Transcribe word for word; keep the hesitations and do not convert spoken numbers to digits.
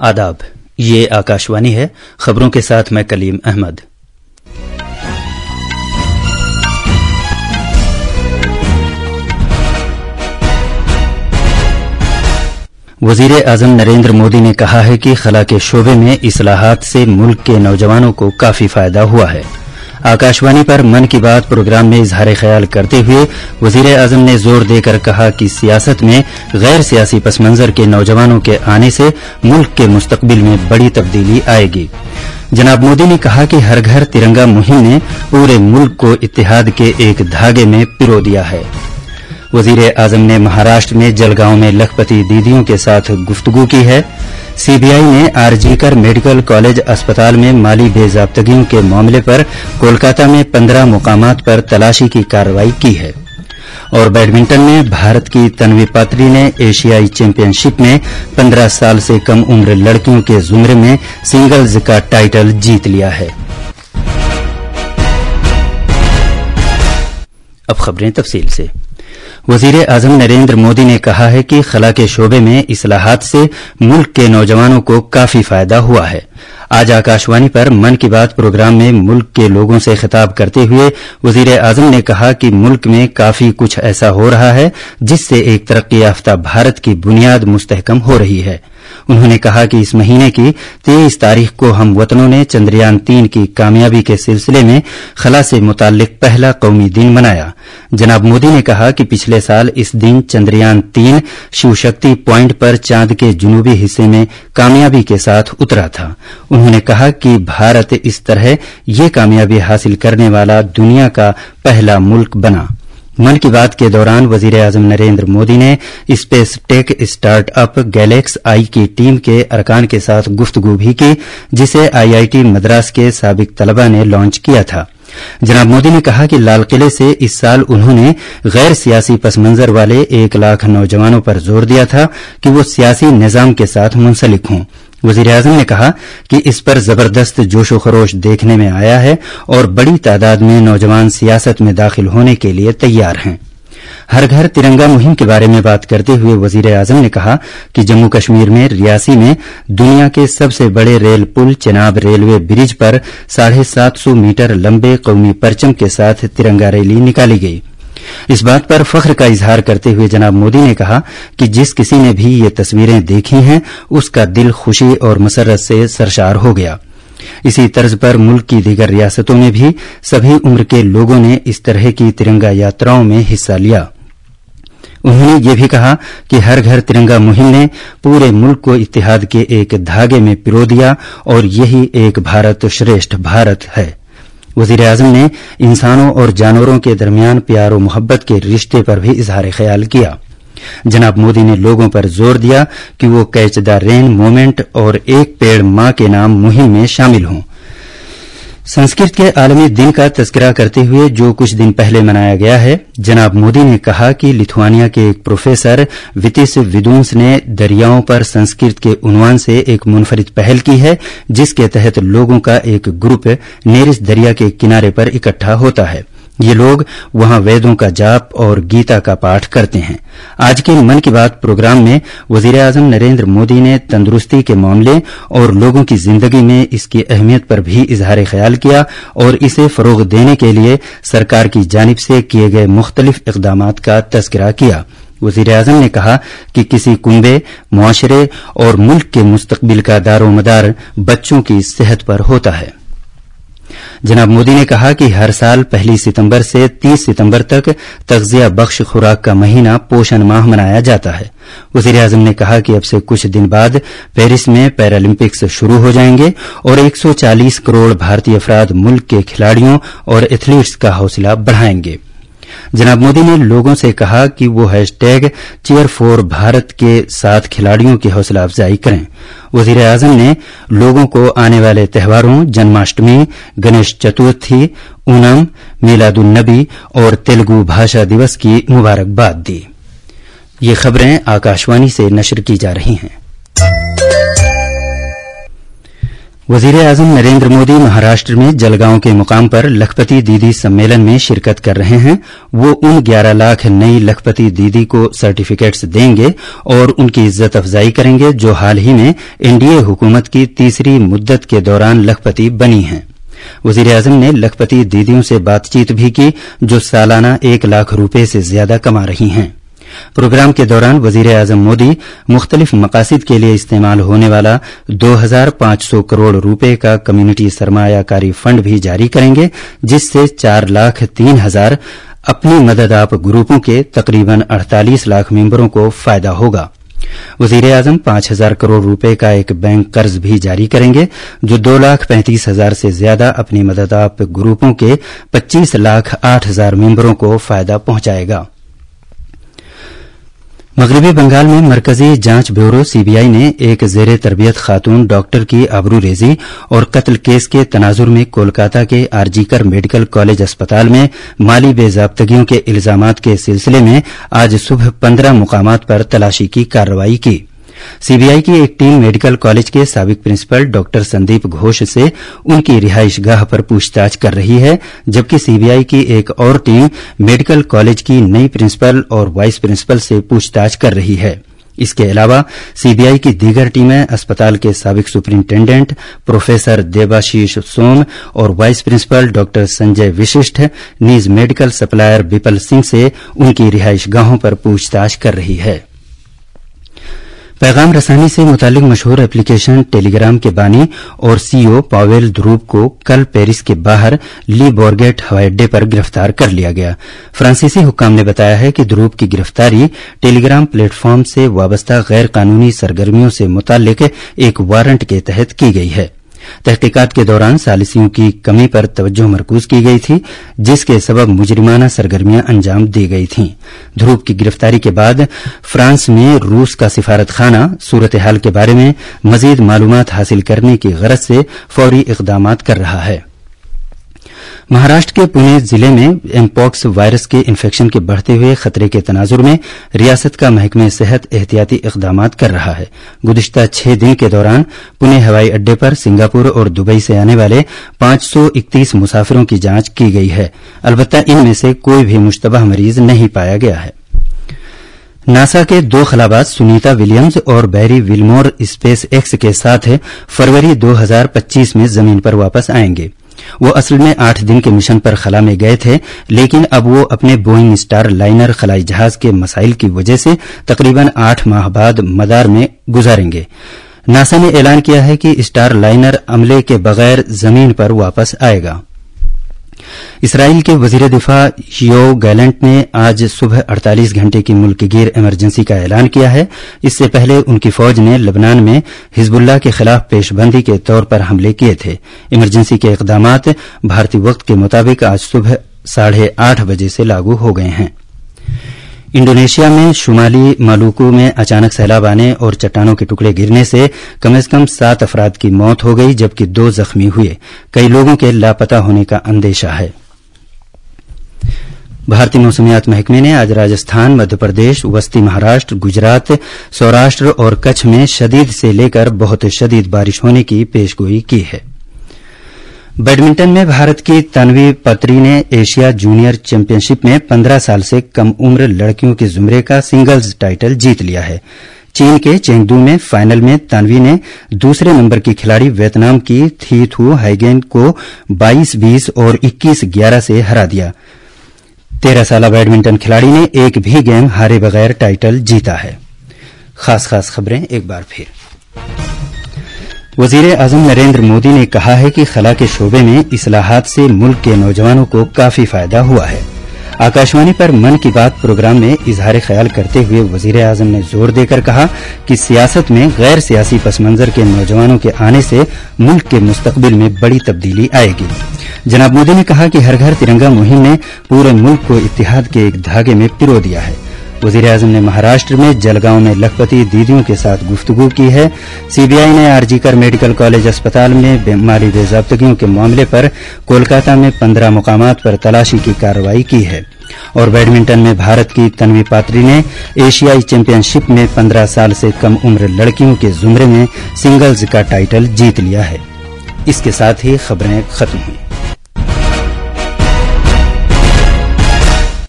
आदाब, ये आकाशवाणी है। खबरों के साथ मैं कलीम अहमद। वजीर आजम नरेंद्र मोदी ने कहा है कि खला के शोबे में इस्लाहात से मुल्क के नौजवानों को काफी फायदा हुआ है। आकाशवाणी पर मन की बात प्रोग्राम में इजहार ख्याल करते हुए वजीर आजम ने जोर देकर कहा कि सियासत में गैर सियासी पस मंजर के नौजवानों के आने से मुल्क के मुस्तकबिल में बड़ी तब्दीली आएगी। जनाब मोदी ने कहा कि हर घर तिरंगा मुहिम ने पूरे मुल्क को इत्तेहाद के एक धागे में पिरो दिया है। वजीर आजम ने महाराष्ट्र में जलगांव में लखपति दीदियों के साथ गुफ्तगू की है। सीबीआई ने आरजीकर मेडिकल कॉलेज अस्पताल में माली बेजाब्तगियों के मामले पर कोलकाता में पंद्रह मुकामात पर तलाशी की कार्रवाई की है। और बैडमिंटन में भारत की तन्वी पात्री ने एशियाई चैंपियनशिप में पंद्रह साल से कम उम्र लड़कियों के जुमरे में सिंगल्स का टाइटल जीत लिया है। अब खबरें तफसील से। वजीर आजम नरेंद्र मोदी ने कहा है कि खला के शोबे में इस्लाहात से मुल्क के नौजवानों को काफी फायदा हुआ है। आज आकाशवाणी पर मन की बात प्रोग्राम में मुल्क के लोगों से खिताब करते हुए वजीर आजम ने कहा कि मुल्क में काफी कुछ ऐसा हो रहा है जिससे एक तरक्की याफ्ता भारत की बुनियाद मुस्तहकम हो रही है। उन्होंने कहा कि इस महीने की तेईस तारीख को हम वतनों ने चंद्रयान तीन की कामयाबी के सिलसिले में खला से मुताल्लिक पहला कौमी दिन मनाया। जनाब मोदी ने कहा कि पिछले साल इस दिन चंद्रयान तीन शिवशक्ति प्वाइंट पर चांद के जुनूबी हिस्से में कामयाबी के साथ उतरा था। उन्होंने कहा कि भारत इस तरह ये कामयाबी हासिल करने वाला दुनिया का पहला मुल्क बना। मन की बात के दौरान वजीर आजम नरेंद्र मोदी ने space tech startup GalaxEye की टीम के अरकान के साथ गुफ्तगू भी की, जिसे आईआईटी मद्रास के साबिक तलबा ने लॉन्च किया था। जनाब मोदी ने कहा कि लाल किले से इस साल उन्होंने गैर सियासी पस मंजर वाले एक लाख नौजवानों पर जोर दिया था कि वो सियासी निजाम के साथ मुंसलिक हों। वजीर आजम ने कहा कि इस पर जबरदस्त जोशो खरोश देखने में आया है और बड़ी तादाद में नौजवान सियासत में दाखिल होने के लिए तैयार हैं। हर घर तिरंगा मुहिम के बारे में बात करते हुए वजीर आजम ने कहा कि जम्मू कश्मीर में रियासी में दुनिया के सबसे बड़े रेल पुल चेनाब रेलवे ब्रिज पर साढ़े सात सौ मीटर लंबे कौमी परचम के साथ तिरंगा रैली निकाली गई। इस बात पर फख्र का इजहार करते हुए जनाब मोदी ने कहा कि जिस किसी ने भी ये तस्वीरें देखी हैं उसका दिल खुशी और मसरत से सरशार हो गया। इसी तर्ज पर मुल्क की दीगर रियासतों में भी सभी उम्र के लोगों ने इस तरह की तिरंगा यात्राओं में हिस्सा लिया। उन्होंने ये भी कहा कि हर घर तिरंगा मुहिम ने पूरे मुल्क को इत्तेहाद के एक धागे में पिरो दिया और यही एक भारत श्रेष्ठ भारत है। वजीर आजम ने इंसानों और जानवरों के दरमियान प्यार और मोहब्बत के रिश्ते पर भी इजहार ख्याल किया। जनाब मोदी ने लोगों पर जोर दिया कि वो कैच द रेन मूवमेंट और एक पेड़ मां के नाम मुहिम में शामिल हों। संस्कृत के आलमी दिन का तस्करा करते हुए जो कुछ दिन पहले मनाया गया है, जनाब मोदी ने कहा कि लिथुआनिया के एक प्रोफेसर वितिस विदुंस ने दरियाओं पर संस्कृत के उन्वान से एक मुनफरिद पहल की है, जिसके तहत लोगों का एक ग्रुप नेरिस दरिया के किनारे पर इकट्ठा होता है। ये लोग वहां वेदों का जाप और गीता का पाठ करते हैं। आज के मन की बात प्रोग्राम में वजीर आजम नरेंद्र मोदी ने तंदुरुस्ती के मामले और लोगों की जिंदगी में इसकी अहमियत पर भी इजहार ख्याल किया और इसे फरोग देने के लिए सरकार की जानिब से किए गए मुख्तलिफ इकदामात का तस्करा किया। वजीर आजम ने कहा कि किसी कुंबे, मुआशरे और मुल्क के मुस्तकबिल का दारोमदार बच्चों की सेहत पर होता है। जनाब मोदी ने कहा कि हर साल पहली सितंबर से तीस सितंबर तक तग़ज़िया बख्श खुराक का महीना पोषण माह मनाया जाता है। वज़ीर आज़म ने कहा कि अब से कुछ दिन बाद पेरिस में पैरालंपिक्स शुरू हो जाएंगे और एक सौ चालीस करोड़ भारतीय अफराद मुल्क के खिलाड़ियों और एथलीट्स का हौसला बढ़ाएंगे। जनाब मोदी ने लोगों से कहा कि वो हैशटैग चीयर फॉर भारत के साथ खिलाड़ियों की हौसला अफजाई करें। वजीर आजम ने लोगों को आने वाले त्योहारों जन्माष्टमी, गणेश चतुर्थी, ओणम, मिलादुन्नबी और तेलुगु भाषा दिवस की मुबारकबाद दी। ये खबरें आकाशवाणी से नशर की जा रही हैं। वजीर आजम नरेंद्र मोदी महाराष्ट्र में जलगांव के मुकाम पर लखपति दीदी सम्मेलन में शिरकत कर रहे हैं। वो उन ग्यारह लाख नई लखपति दीदी को सर्टिफिकेट्स देंगे और उनकी इज्जत अफजाई करेंगे जो हाल ही में एनडीए हुकूमत की तीसरी मुद्दत के दौरान लखपति बनी हैं। वजीर आजम ने लखपति दीदियों से बातचीत भी की जो सालाना एक लाख रुपये से ज्यादा कमा रही हैं। प्रोग्राम के दौरान वजीर आजम मोदी मुख्तलिफ मकासद के लिए इस्तेमाल होने वाला दो हजार पांच सौ करोड़ रुपए का कम्युनिटी सरमायाकारी फंड भी जारी करेंगे जिससे चार लाख तीन हजार अपनी मदद आप ग्रुपों के तकरीबन अड़तालीस लाख मेंबरों को फायदा होगा। वजीर आजम पांच हजार करोड़ रुपए का एक बैंक कर्ज भी जारी करेंगे जो दो लाख पैंतीस हजार से ज्यादा अपनी मदद आप ग्रुपों के पच्चीस लाख आठ हजार मेंबरों को फायदा पहुंचाएगा। मगरबी बंगाल में मरकजी जांच ब्यूरो सीबीआई ने एक जेर तरबियत खातून डॉक्टर की आबरूरेजी और कत्ल केस के तनाजुर में कोलकाता के आरजीकर मेडिकल कॉलेज अस्पताल में माली बेजाब्तगियों के इल्जामात के सिलसिले में आज सुबह पंद्रह मुकामात पर तलाशी की कार्रवाई की। सीबीआई की एक टीम मेडिकल कॉलेज के साबिक प्रिंसिपल डॉक्टर संदीप घोष से उनकी रिहाइशगाह पर पूछताछ कर रही है जबकि सीबीआई की एक और टीम मेडिकल कॉलेज की नई प्रिंसिपल और वाइस प्रिंसिपल से पूछताछ कर रही है। इसके अलावा सीबीआई की दीगर टीमें अस्पताल के साबिक सुपरिंटेंडेंट प्रोफेसर देबाशीष सोम और vice principal doctor Sanjay Vishisht नीज मेडिकल सप्लायर बिपल सिंह से उनकी रिहाइशगाहों पर पूछताछ कर रही है। पैगाम रसानी से मुतालिक मशहूर एप्लीकेशन टेलीग्राम के बानी और सीईओ पावेल ध्रुव को कल पेरिस के बाहर ली बोर्गेट हवाई अड्डे पर गिरफ्तार कर लिया गया। फ्रांसीसी हुक्काम ने बताया है कि ध्रुव की गिरफ्तारी टेलीग्राम प्लेटफॉर्म से वाबस्ता गैर कानूनी सरगर्मियों से मुतालिक एक वारंट के तहत की गई है। तहकीकात के दौरान सालिसियों की कमी पर तवज्जो मरकूज की गई थी जिसके सबब मुजरिमाना सरगर्मियां अंजाम दी गई थीं। ध्रुव की गिरफ्तारी के बाद फ्रांस में रूस का सिफारत खाना सूरत हाल के बारे में मजीद मालूमात हासिल करने की गरज से फौरी इकदामात कर रहा है। महाराष्ट्र के पुणे जिले में एमपॉक्स वायरस के इन्फेक्शन के बढ़ते हुए खतरे के तनाजुर में रियासत का महकमे सेहत एहतियाती इकदामात कर रहा है। गुज़िश्ता छह दिन के दौरान पुणे हवाई अड्डे पर सिंगापुर और दुबई से आने वाले पांच सौ इकतीस मुसाफिरों की जांच की गई है। अलबत्ता इनमें से कोई भी मुश्तबह मरीज नहीं पाया गया है। नासा के दो खलाबाज सुनीता विलियम्स और बैरी विलमोर स्पेस एक्स के साथ फरवरी दो हजार पच्चीस में जमीन पर वापस आएंगे। वो असल में आठ दिन के मिशन पर खला में गए थे लेकिन अब वो अपने बोइंग स्टार लाइनर खलाई जहाज के मसाइल की वजह से तकरीबन आठ माह बाद मदार में गुजारेंगे। नासा ने ऐलान किया है कि स्टार लाइनर अमले के बगैर जमीन पर वापस आएगा। इसराइल के वजीर दिफा योव गैलेंट ने आज सुबह अड़तालीस घंटे की मुल्कगीर इमरजेंसी का ऐलान किया है। इससे पहले उनकी फौज ने लबनान में हिजबुल्लाह के खिलाफ पेशबंदी के तौर पर हमले किए थे। इमरजेंसी के इकदामात भारतीय वक्त के मुताबिक आज सुबह साढ़े आठ बजे से लागू हो गए हैं। इंडोनेशिया में शुमाली मालुकू में अचानक सैलाब आने और चट्टानों के टुकड़े गिरने से कम से कम सात अफराद की मौत हो गई जबकि दो जख्मी हुए। कई लोगों के लापता होने का अंदेशा है। भारतीय मौसमियात महकमे ने आज राजस्थान, मध्य प्रदेश, वस्ती महाराष्ट्र, गुजरात, सौराष्ट्र और कच्छ में शदीद से लेकर बहुत शदीद बारिश होने की पेशगोई की है। बैडमिंटन में भारत की तन्वी पत्री ने एशिया जूनियर चैंपियनशिप में पंद्रह साल से कम उम्र लड़कियों के जुमरे का सिंगल्स टाइटल जीत लिया है। चीन के चेंगडू में फाइनल में तन्वी ने दूसरे नंबर की खिलाड़ी वियतनाम की थी थू हाइगेन को बाईस बीस और इक्कीस ग्यारह से हरा दिया। तेरह साला बैडमिंटन खिलाड़ी ने एक भी गेम हारे बगैर टाइटल जीता है। खास खास खबरें एक बार फिर। वजीर आजम नरेंद्र मोदी ने कहा है कि खला के शोबे में इस्लाहात से मुल्क के नौजवानों को काफी फायदा हुआ है। आकाशवाणी पर मन की बात प्रोग्राम में इजहार ख्याल करते हुए वजीर आजम ने जोर देकर कहा कि सियासत में गैर सियासी पसमंजर के नौजवानों के आने से मुल्क के मुस्तकबिल में बड़ी तब्दीली आएगी। जनाब मोदी ने कहा कि हर घर तिरंगा मुहिम ने पूरे मुल्क को इत्तेहाद के एक धागे में पिरो दिया है। वजीर आजम ने महाराष्ट्र में जलगांव में लखपति दीदियों के साथ गुफ्तगू की है। सीबीआई ने आरजीकर मेडिकल कॉलेज अस्पताल में माली बेजाब्तगियों के मामले पर कोलकाता में पंद्रह मुकामात पर तलाशी की कार्रवाई की है। और बैडमिंटन में भारत की तन्वी पात्री ने एशियाई चैंपियनशिप में पंद्रह साल से कम उम्र लड़कियों के जुमरे में सिंगल्स का टाइटल जीत लिया है। इसके साथ ही खबरें खत्म हुई।